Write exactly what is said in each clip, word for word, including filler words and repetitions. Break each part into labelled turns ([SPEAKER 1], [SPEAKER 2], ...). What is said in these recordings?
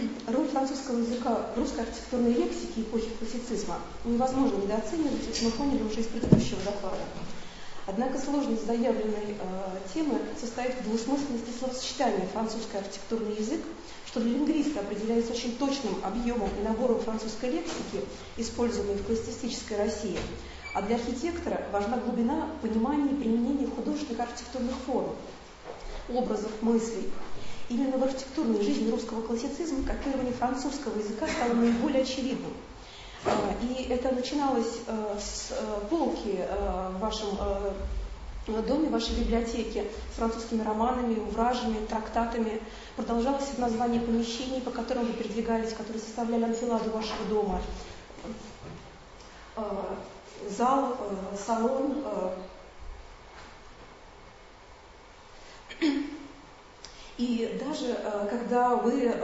[SPEAKER 1] Роль французского языка в русской архитектурной лексике эпохи классицизма невозможно недооценивать, это мы поняли уже из предыдущего доклада. Однако сложность заявленной э, темы состоит в двусмысленности словосочетания «французский архитектурный язык», что для лингвиста определяется очень точным объемом и набором французской лексики, используемой в классицистической России, а для архитектора важна глубина понимания и применения художественных архитектурных форм, образов, мыслей. Именно в архитектурной жизни русского классицизма копирование французского языка стало наиболее очевидным. И это начиналось с полки в вашем доме, в вашей библиотеке, с французскими романами, увражами, трактатами. Продолжалось от названия помещений, по которым вы передвигались, которые составляли анфиладу вашего дома. Зал, салон. И даже когда вы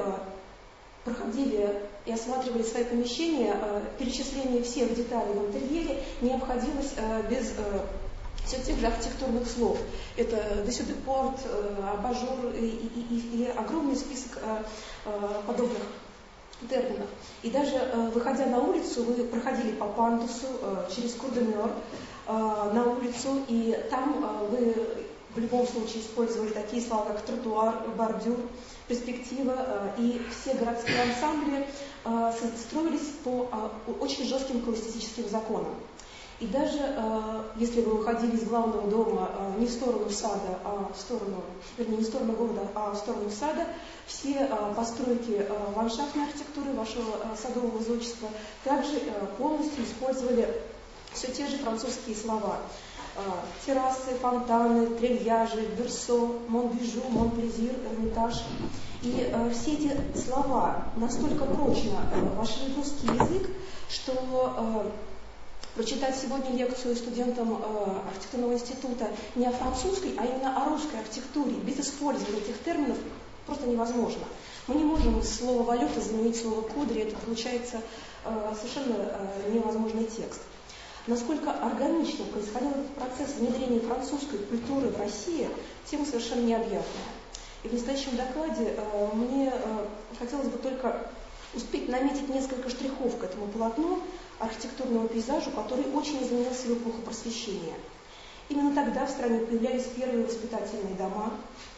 [SPEAKER 1] проходили и осматривали свои помещения, перечисление всех деталей в интерьере не обходилось без все тех же архитектурных слов. Это десю де порт, абажур и, и, и, и огромный список подобных терминов. И даже выходя на улицу, вы проходили по пандусу через Кур-де-Мёр на улицу, и там вы в любом случае использовали такие слова, как тротуар, бордюр, перспектива, и все городские ансамбли строились по очень жестким классицистическим законам. И даже если вы выходили из главного дома не в сторону сада, а в сторону, вернее, не в сторону города, а в сторону сада, все постройки ландшафтной архитектуры вашего садового зодчества также полностью использовали все те же французские слова. Террасы, фонтаны, трильяжи, Берсо, Монбижу, Монплезир, Эрмитаж. И э, все эти слова настолько прочно э, вошли в русский язык, что э, прочитать сегодня лекцию студентам э, архитектурного института не о французской, а именно о русской архитектуре без использования этих терминов просто невозможно. Мы не можем слово «валюта» заменить слово «кудри», это получается э, совершенно э, невозможный текст. Насколько органично происходил этот процесс внедрения французской культуры в России, тема совершенно необъятная. И в настоящем докладе э, мне э, хотелось бы только успеть наметить несколько штрихов к этому полотну архитектурного пейзажу, который очень изменился в эпоху Просвещения. Именно тогда в стране появлялись первые воспитательные дома,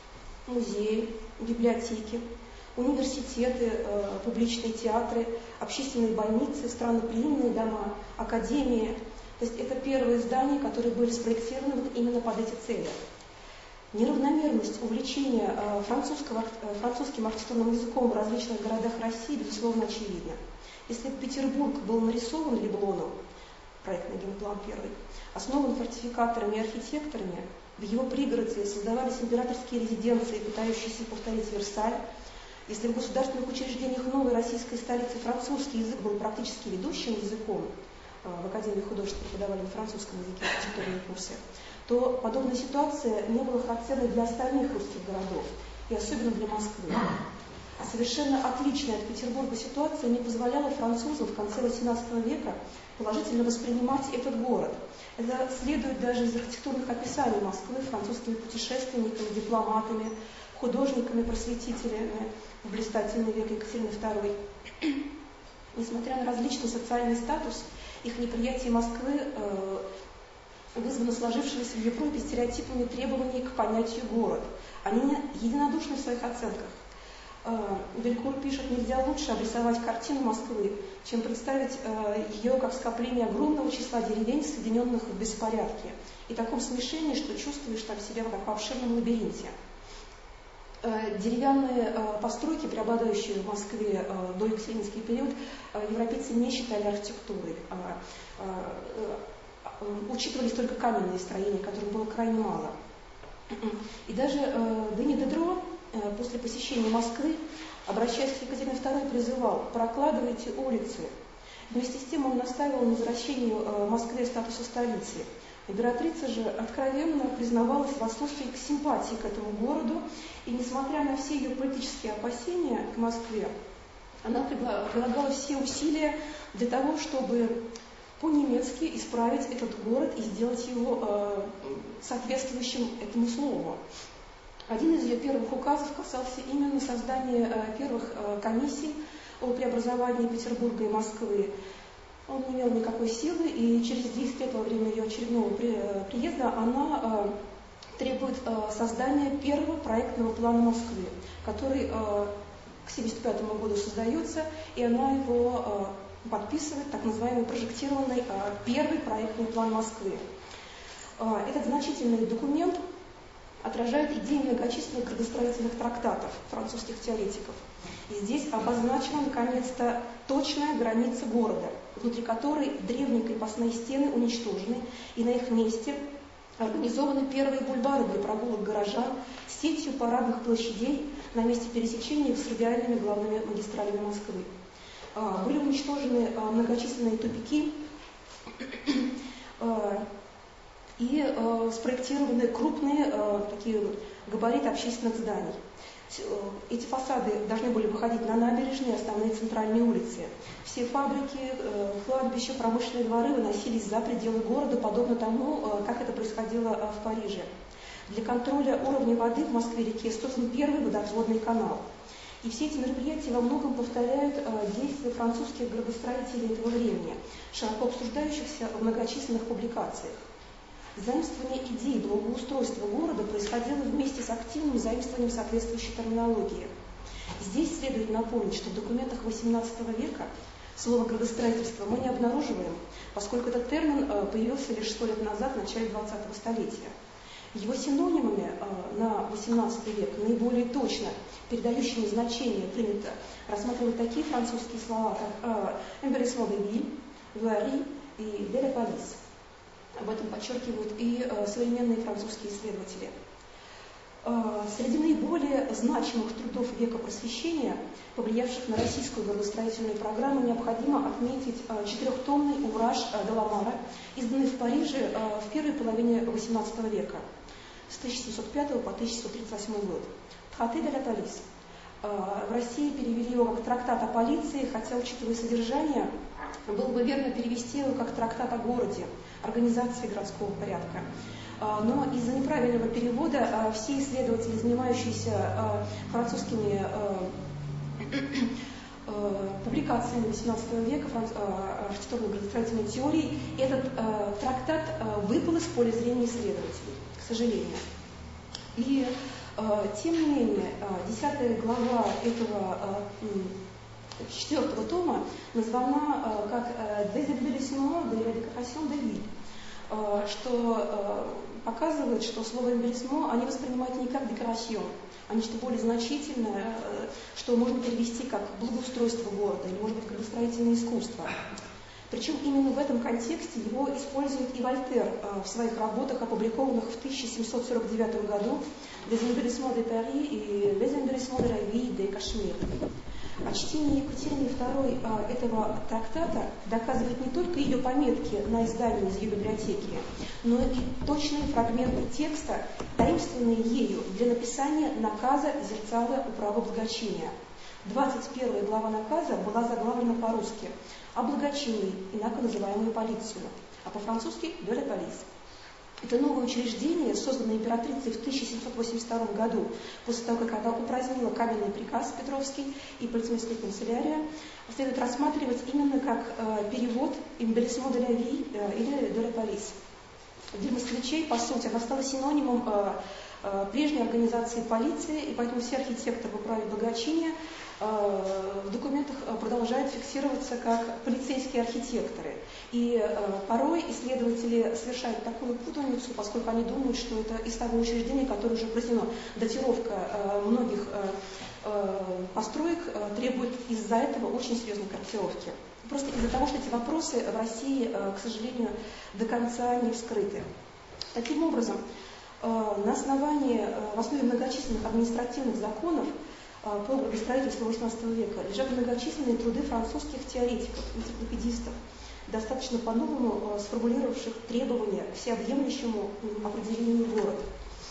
[SPEAKER 1] музеи, библиотеки, университеты, э, публичные театры, общественные больницы, странноприимные дома, академии. То есть это первые здания, которые были спроектированы вот именно под эти цели. Неравномерность увлечения э, французского, э, французским архитектурным языком в различных городах России, безусловно, очевидна. Если Петербург был нарисован Леблоном, проектный генплан первый, основан фортификаторами и архитекторами, в его пригороде создавались императорские резиденции, пытающиеся повторить Версаль. Если в государственных учреждениях новой российской столицы французский язык был практически ведущим языком, в Академии художеств преподавали на французском языке архитектурные курсы, то подобная ситуация не была характерной для остальных русских городов, и особенно для Москвы. Совершенно отличная от Петербурга ситуация не позволяла французам в конце восемнадцатого века положительно воспринимать этот город. Это следует даже из архитектурных описаний Москвы французскими путешественниками, дипломатами, художниками, просветителями в блистательный век Екатерины второй. Несмотря на различный социальный статус, их неприятие Москвы э, вызвано сложившимися в Европе стереотипами требований к понятию «город». Они не единодушны в своих оценках. Э, Белькур пишет, нельзя лучше обрисовать картину Москвы, чем представить э, ее как скопление огромного числа деревень, соединенных в беспорядке, и таком смешении, что чувствуешь там себя как в обширном лабиринте. Деревянные постройки, преобладающие в Москве до екатерининский период, европейцы не считали архитектурой. Учитывались только каменные строения, которых было крайне мало. И даже Дени Дидро после посещения Москвы, обращаясь к Екатерине второй, призывал: прокладывайте улицы. Вместе с тем он настаивал на возвращении Москве статуса столицы. Императрица же откровенно признавалась в отсутствии симпатии к этому городу, и несмотря на все ее политические опасения к Москве, она прилагала все усилия для того, чтобы по-немецки исправить этот город и сделать его э, соответствующим этому слову. Один из ее первых указов касался именно создание первых комиссий о преобразовании Петербурга и Москвы, он не имел никакой силы, и через десять лет во время ее очередного приезда она требует создания первого проектного плана Москвы, который к семьдесят пятому году создается, и она его подписывает, так называемый прожектированный первый проектный план Москвы. Этот значительный документ отражает идеи многочисленных градостроительных трактатов французских теоретиков. И здесь обозначена, наконец-то, точная граница города, внутри которой древние крепостные стены уничтожены, и на их месте организованы первые бульвары для прогулок горожан с сетью парадных площадей на месте пересечения с радиальными главными магистралями Москвы. Были уничтожены многочисленные тупики и спроектированы крупные такие габариты общественных зданий. Эти фасады должны были выходить на набережные, основные центральные улицы. Все фабрики, кладбища, промышленные дворы выносились за пределы города, подобно тому, как это происходило в Париже. Для контроля уровня воды в Москве-реке создан первый водопроводный канал. И все эти мероприятия во многом повторяют действия французских градостроителей этого времени, широко обсуждающихся в многочисленных публикациях. Заимствование идей благоустройства города происходило вместе с активным заимствованием соответствующей терминологии. Здесь следует напомнить, что в документах восемнадцатого века слово «градостроительство» мы не обнаруживаем, поскольку этот термин появился лишь сто лет назад, в начале двадцатого столетия. Его синонимами на восемнадцатый век, наиболее точно передающими значение, принято рассматривать такие французские слова, как «embellissement de ville», «voirie» и «de la police». Об этом подчеркивают и э, современные французские исследователи. Э, среди наиболее значимых трудов века Просвещения, повлиявших на российскую градостроительную программу, необходимо отметить э, четырехтомный «Увраж» э, Деламара, изданный в Париже э, в первой половине восемнадцатого века, с тысяча семьсот пятого по тысяча семьсот тридцать восьмой год. «Traité de la police». Э, в России перевели его как «Трактат о полиции», хотя, учитывая содержание, было бы верно перевести его как «Трактат о городе», организации городского порядка. Но из-за неправильного перевода все исследователи, занимающиеся французскими публикациями восемнадцатого века, архитектурной градостроительной теории, этот трактат выпал из поля зрения исследователей, к сожалению. И тем не менее, десятая глава этого четвертого тома названа как «Des embellissements de la décoration de ville», что показывает, что слово «эмбеллисмо» они воспринимают не как декорацион, а нечто более значительное, что можно перевести как благоустройство города или, может быть, градостроительное искусство. Причем именно в этом контексте его использует и Вольтер в своих работах, опубликованных в тысяча семьсот сорок девятом году «Des embellissements de Paris» и «Les embellissements de la ville de Cachemire». А чтение Екатерины второй а, этого трактата доказывает не только ее пометки на издании из ее библиотеки, но и точные фрагменты текста, таинственные ею для написания наказа зерцала управы благочиния. двадцать первая глава наказа была заглавлена по-русски «О благочинии», инако называемую полицию, а по-французски «de la police». Это новое учреждение, созданное императрицей в тысяча семьсот восемьдесят втором году, после того, как она упразднила каменный приказ Петровский и полицейская канцелярия, следует рассматривать именно как э, перевод «embellissement de la vie» э, или «de la police». Для москвичей, по сути, она стала синонимом э, э, прежней организации полиции, и поэтому все архитекторы в управе благочиния в документах продолжают фиксироваться как полицейские архитекторы. И э, порой исследователи совершают такую путаницу, поскольку они думают, что это из того учреждения, которое уже произведено. Датировка э, многих э, э, построек э, требует из-за этого очень серьезной корректировки. Просто из-за того, что эти вопросы в России, э, к сожалению, до конца не вскрыты. Таким образом, э, на основании, э, в основе многочисленных административных законов по градостроительству восемнадцатого века лежат многочисленные труды французских теоретиков, энциклопедистов, достаточно по-новому сформулировавших требования к всеобъемлющему определению города.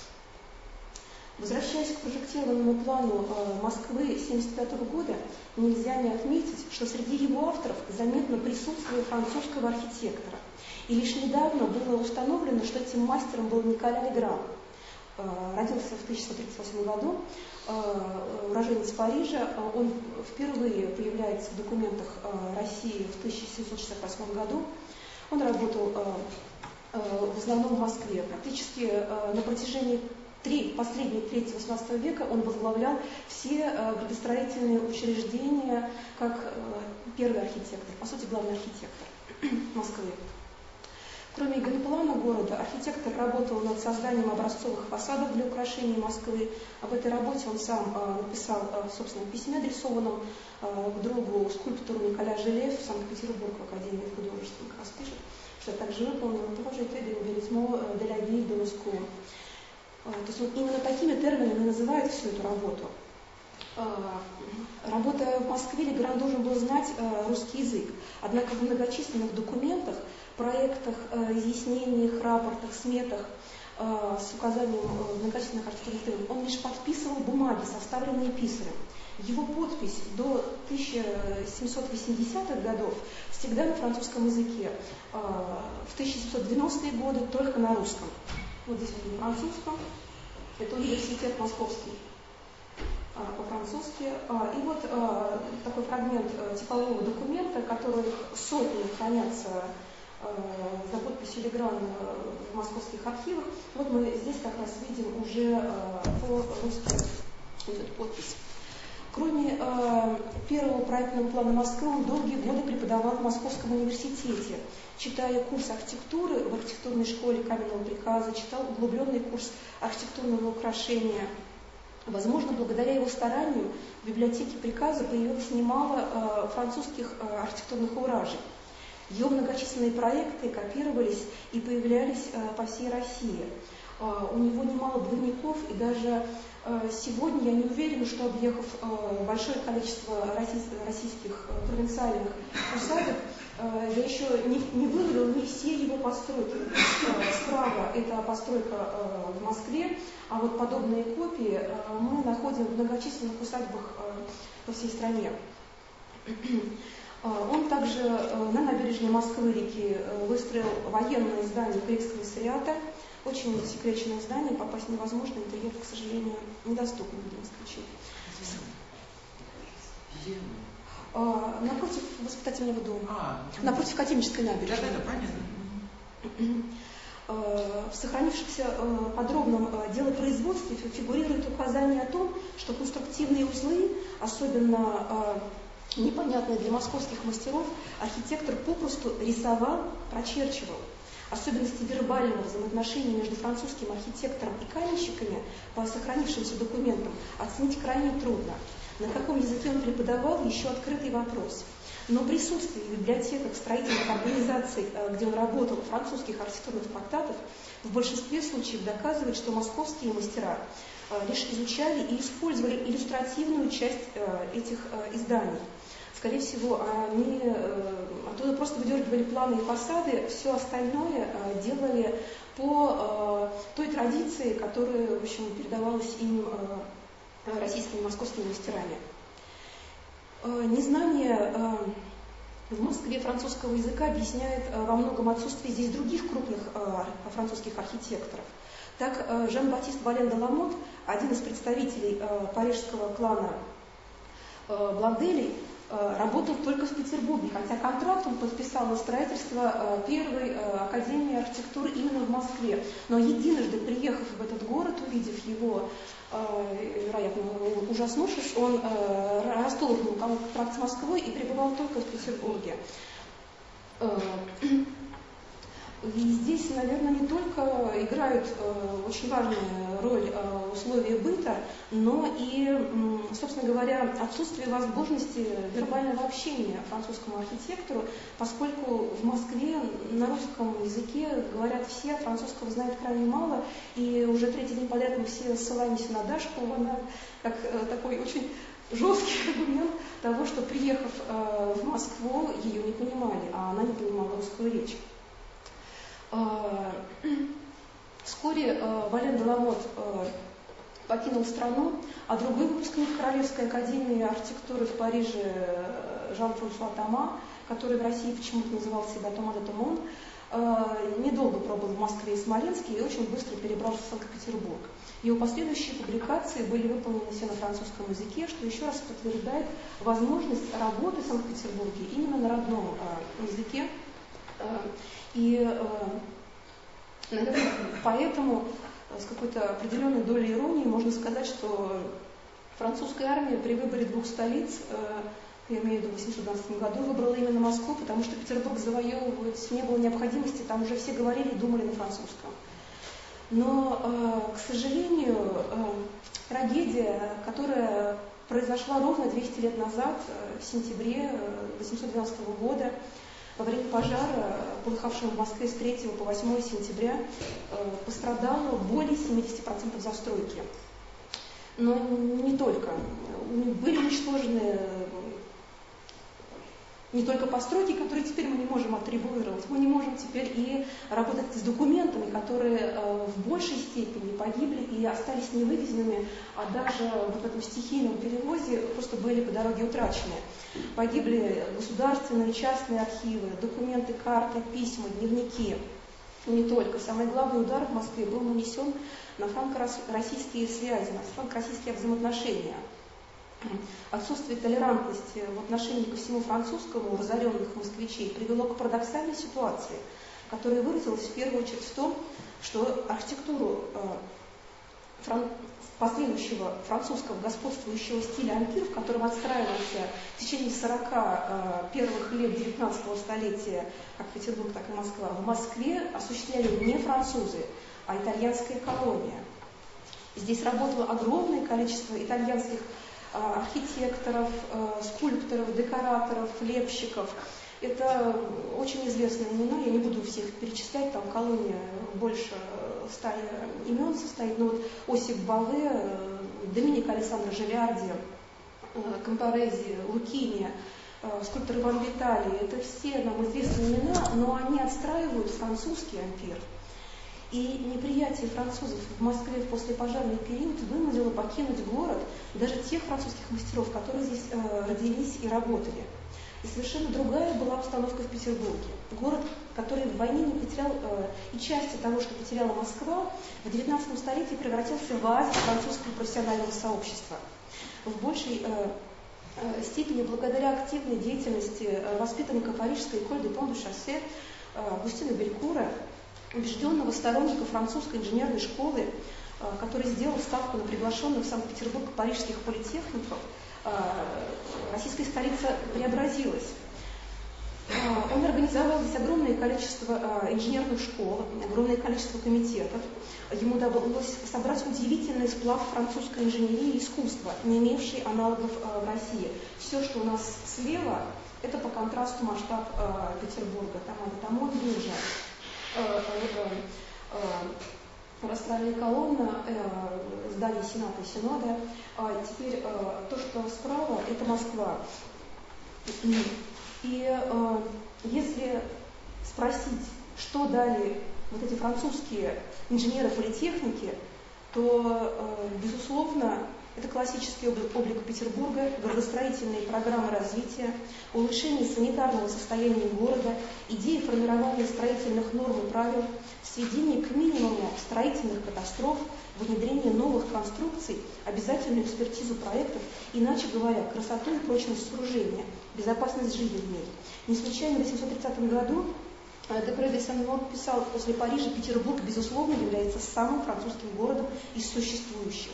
[SPEAKER 1] Возвращаясь к прожектированному плану Москвы тысяча девятьсот семьдесят пятого года, нельзя не отметить, что среди его авторов заметно присутствие французского архитектора. И лишь недавно было установлено, что этим мастером был Николя Легран. родился в тысяча девятьсот тридцать восьмом году, уроженец Парижа. Он впервые появляется в документах России в тысяча семьсот шестьдесят восьмом году. Он работал в основном в Москве. Практически на протяжении три, последней трети восемнадцатого века он возглавлял все градостроительные учреждения как первый архитектор, по сути, главный архитектор Москвы. Кроме генплана города, архитектор работал над созданием образцовых фасадов для украшения Москвы. Об этой работе он сам написал в собственном письме, адресованном к другу, скульптору Николя Желе в Санкт-Петербург, в Академии художеств. Он как раз пишет, что также выполнил тоже это «Беритмо де ла Ville de Moscou». То есть вот именно такими терминами называют всю эту работу. Работая в Москве, Легран должен был знать русский язык. Однако в многочисленных документах, проектах, изъяснениях, рапортах, сметах с указанием многочисленных архитектурных терминов он лишь подписывал бумаги, составленные писарем. Его подпись до тысяча семьсот восьмидесятых годов всегда на французском языке. В тысяча семьсот девяностые годы только на русском. Вот здесь вот на французском. Это университет московский по-французски. И вот такой фрагмент типового документа, который сотни хранятся за подписью Леграна в московских архивах. Вот мы здесь как раз видим уже по-русски эту подпись. Кроме э, первого проектного плана Москвы, он долгие годы преподавал в Московском университете, читая курс архитектуры в архитектурной школе каменного приказа, читал углубленный курс архитектурного украшения. Возможно, благодаря его старанию в библиотеке приказа появилось немало э, французских э, архитектурных уражей. Его многочисленные проекты копировались и появлялись э, по всей России. Э, у него немало двойников, и даже сегодня я не уверена, что, объехав большое количество российских провинциальных усадеб, я еще не, не вывалила не все его постройки. Справа это постройка в Москве, а вот подобные копии мы находим в многочисленных усадьбах по всей стране. Он также на набережной Москвы-реки выстроил военное здание Грекского комиссариата. Очень секреченное здание, попасть невозможно, интерьер, к сожалению, недоступен для москвичей. А, напротив воспитательного дома, а, напротив Академической набережной.
[SPEAKER 2] Да, да, понятно.
[SPEAKER 1] В сохранившемся подробном делопроизводстве фигурирует указание о том, что конструктивные узлы, особенно непонятные для московских мастеров, архитектор попросту рисовал, прочерчивал. Особенности вербального взаимоотношения между французским архитектором и каменщиками по сохранившимся документам оценить крайне трудно. На каком языке он преподавал, еще открытый вопрос. Но присутствие в библиотеках строительных организаций, где он работал, французских архитектурных трактатов, в большинстве случаев доказывает, что московские мастера лишь изучали и использовали иллюстративную часть этих изданий. Скорее всего, они оттуда просто выдергивали планы и фасады, все остальное делали по той традиции, которая, в общем, передавалась им российскими московскими мастерами. Незнание в Москве французского языка объясняет во многом отсутствие здесь других крупных французских архитекторов. Так, Жан-Батист Вален де Ламот, один из представителей парижского клана Бланделей, работал только в Петербурге, хотя контракт он подписал на строительство первой академии архитектуры именно в Москве. Но единожды, приехав в этот город, увидев его, вероятно, ужаснувшись, он расторгнул контракт с Москвой и пребывал только в Петербурге. И здесь, наверное, не только играют э, очень важную роль э, условия быта, но и, э, собственно говоря, отсутствие возможности вербального общения французскому архитектору, поскольку в Москве на русском языке говорят все, французского знают крайне мало, и уже третий день подряд мы все ссылаемся на Дашку, она как э, такой очень жесткий аргумент того, что, приехав э, в Москву, ее не понимали, а она не понимала русскую речь. Вскоре Вален де Ламот покинул страну, а другой выпускник Королевской академии архитектуры в Париже Жан-Франсуа Тома, который в России почему-то называл себя Тома де Томон, недолго пробыл в Москве и Смоленске и очень быстро перебрался в Санкт-Петербург. Его последующие публикации были выполнены все на французском языке, что еще раз подтверждает возможность работы в Санкт-Петербурге именно на родном языке. И, наверное, поэтому с какой-то определенной долей иронии можно сказать, что французская армия при выборе двух столиц, я имею в виду в тысяча восемьсот двенадцатом году, выбрала именно Москву, потому что Петербург завоевывать не было необходимости, там уже все говорили и думали на французском. Но, к сожалению, трагедия, которая произошла ровно двести лет назад, в сентябре тысяча восемьсот двенадцатого года, во время пожара, полыхавшего в Москве с третьего по восьмое сентября, пострадало более семьдесят процентов застройки. Но не только. Были уничтожены не только постройки, которые теперь мы не можем атрибуировать, мы не можем теперь и работать с документами, которые в большей степени погибли и остались невывезенными, а даже вот в этом стихийном перевозе просто были по дороге утрачены. Погибли государственные, частные архивы, документы, карты, письма, дневники. Не только. Самый главный удар в Москве был нанесен на франко-российские связи, на франко-российские взаимоотношения. Отсутствие толерантности в отношении ко всему французскому у разоренных москвичей привело к парадоксальной ситуации, которая выразилась в первую очередь в том, что архитектуру э, фран... последующего французского господствующего стиля ампир, в котором отстраивался в течение сорока э, первых лет девятнадцатого столетия как Петербург, так и Москва, в Москве осуществляли не французы, а итальянская колония. Здесь работало огромное количество итальянских архитекторов, скульпторов, декораторов, лепщиков. Это очень известные имена, я не буду всех перечислять, там колония больше ста имен состоит, но вот Осип Баве, Доминик Алессандро Желиарди, Кампарези, Лукини, скульптор Иван Виталий, это все нам известные имена, но они отстраивают французский ампир. И неприятие французов в Москве в послепожарный период вынудило покинуть город даже тех французских мастеров, которые здесь э, родились и работали. И совершенно другая была обстановка в Петербурге. Город, который в войне не потерял э, и части того, что потеряла Москва, в девятнадцатом столетии превратился в оазис французского профессионального сообщества. В большей э, э, степени благодаря активной деятельности э, воспитанника парижской École des Ponts du Chassé э, Августина Белькура, убежденного сторонника французской инженерной школы, который сделал ставку на приглашенных в Санкт-Петербург парижских политехников, российская столица преобразилась. Он организовал здесь огромное количество инженерных школ, огромное количество комитетов. Ему удалось собрать удивительный сплав французской инженерии и искусства, не имевший аналогов в России. Все, что у нас слева, это по контрасту масштаб Петербурга. Там он, там он ниже. Растральная колонна, здание Сената и Синода. Теперь то, что справа, это Москва. И если спросить, что дали вот эти французские инженеры политехники, то, безусловно, это классический облик Петербурга, градостроительные программы развития, улучшение санитарного состояния города, идеи формирования строительных норм и правил, сведение к минимуму строительных катастроф, внедрение новых конструкций, обязательную экспертизу проектов, иначе говоря, красоту и прочность сооружения, безопасность жизни в ней. Не случайно в тысяча восемьсот тридцатом году Депре де Сен-Лон писал: после Парижа Петербург, безусловно, является самым французским городом из существующих.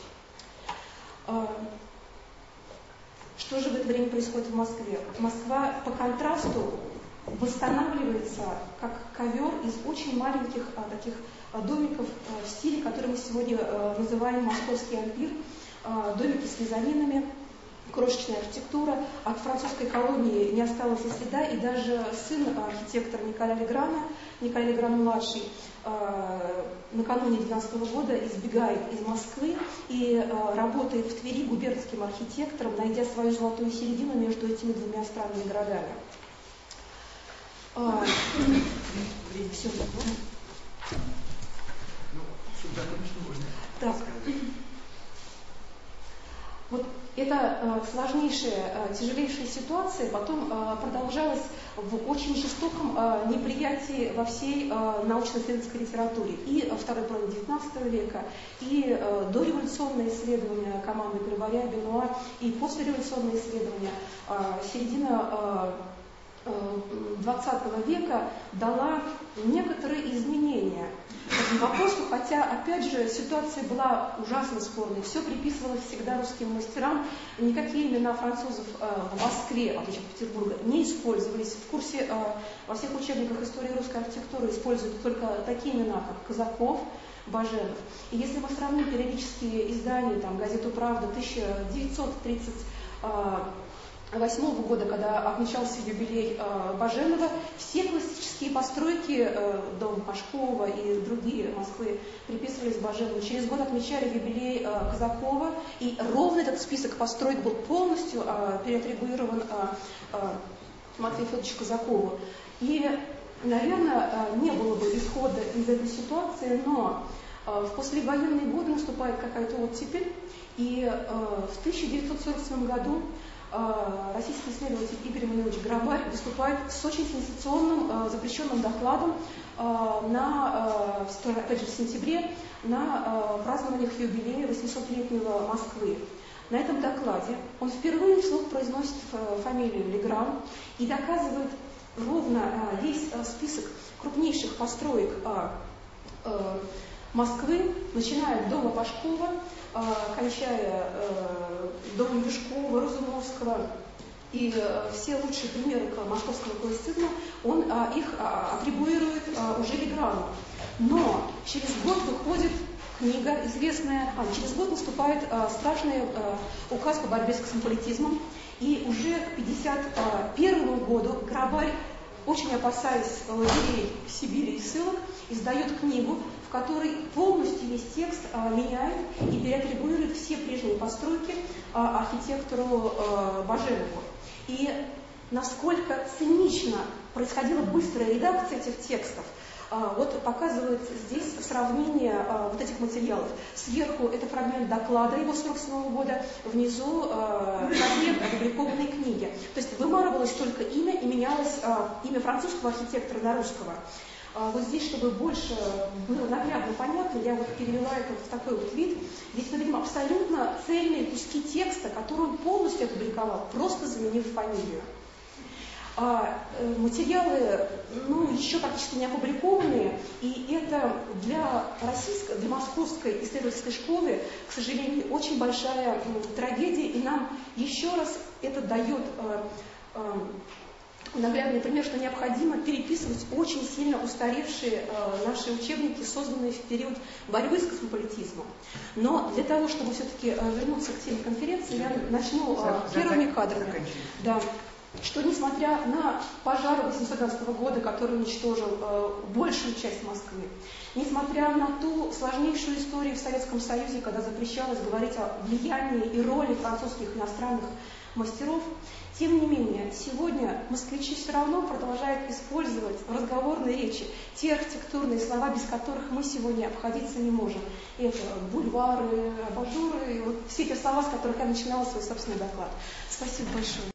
[SPEAKER 1] Что же в это время происходит в Москве? Москва по контрасту восстанавливается как ковер из очень маленьких а, таких а, домиков а, в стиле, который мы сегодня а, называем московский ампир, а, домики с мезонинами, крошечная архитектура. От французской колонии не осталось и следа, и даже сын архитектора Николя Леграна, Николя Легран-младший, накануне девятнадцатого года избегает из Москвы и работает в Твери губернским архитектором, найдя свою золотую середину между этими двумя странными городами. Все. Так. Вот Эта э, сложнейшая, э, тяжелейшая ситуация потом э, продолжалась в очень жестоком э, неприятии во всей э, научно-исследовательской литературе. И во второй половине девятнадцатого века, и э, дореволюционные исследования команды Грибаря, Бенуа, и послереволюционные исследования. Э, середина э, двадцатого века дала некоторые изменения этому вопросу, хотя, опять же, ситуация была ужасно спорной. Все приписывалось всегда русским мастерам. Никакие имена французов э, в Москве, в отличие от Петербурга, не использовались. В курсе, э, во всех учебниках истории русской архитектуры используют только такие имена, как Казаков, Баженов. И если мы сравним периодические издания, там, газету «Правда» тысяча девятьсот тридцать восьмого года, когда отмечался юбилей э, Баженова, все классические постройки, э, дом Пашкова и другие Москвы, приписывались Баженову. Через год отмечали юбилей э, Казакова, и ровно этот список построек был полностью э, переатрибуирован э, э, Матвею Федоровичу Казакову. И, наверное, э, не было бы исхода из этой ситуации, но э, в послевоенные годы наступает какая-то оттепель, и э, в тысяча девятьсот сорок седьмом году российский исследователь Игорь Манилович Грабарь выступает с очень сенсационным запрещенным докладом на, опять же, в сентябре на празднованиях юбилея восьмисотлетнего Москвы. На этом докладе он впервые вслух произносит фамилию Легран и доказывает ровно весь список крупнейших построек Москвы, начиная от дома Пашкова, кончая э, домом Юшкова, Разумовского, и э, все лучшие примеры московского классицизма, он э, их э, атрибуирует э, уже Леграну. Но через год выходит книга известная, а, через год наступает э, страшный э, указ по борьбе с космополитизмом, и уже к пятьдесят первому году Грабарь, очень опасаясь лагерей в Сибири и ссылок, издает книгу, в которой полностью весь текст а, меняет и переатрибуирует все прежние постройки а, архитектору а, Баженову. И насколько цинично происходила быстрая редакция этих текстов, а, вот показывает здесь сравнение а, вот этих материалов. Сверху это фрагмент доклада его сорок седьмого года, внизу а, фрагмент опубликованной книги. То есть вымарывалось только имя и менялось а, имя французского архитектора на русского. Вот здесь, чтобы больше было наглядно понятно, я вот перевела это в такой вот вид. Здесь мы видим абсолютно цельные куски текста, которые он полностью опубликовал, просто заменив фамилию. А материалы, ну, еще практически не опубликованные, и это для российской, для московской исследовательской школы, к сожалению, очень большая трагедия, и нам еще раз это дает наглядный пример, что необходимо переписывать очень сильно устаревшие э, наши учебники, созданные в период борьбы с космополитизмом. Но для того, чтобы все-таки э, вернуться к теме конференции, я начну э, первыми кадрами. Да, что несмотря на пожар восемьсот двенадцатого года, который уничтожил э, большую часть Москвы, несмотря на ту сложнейшую историю в Советском Союзе, когда запрещалось говорить о влиянии и роли французских и иностранных мастеров, тем не менее, сегодня москвичи все равно продолжают использовать в разговорной речи те архитектурные слова, без которых мы сегодня обходиться не можем. Это бульвары, абажуры, вот все те слова, с которых я начинала свой собственный доклад. Спасибо большое.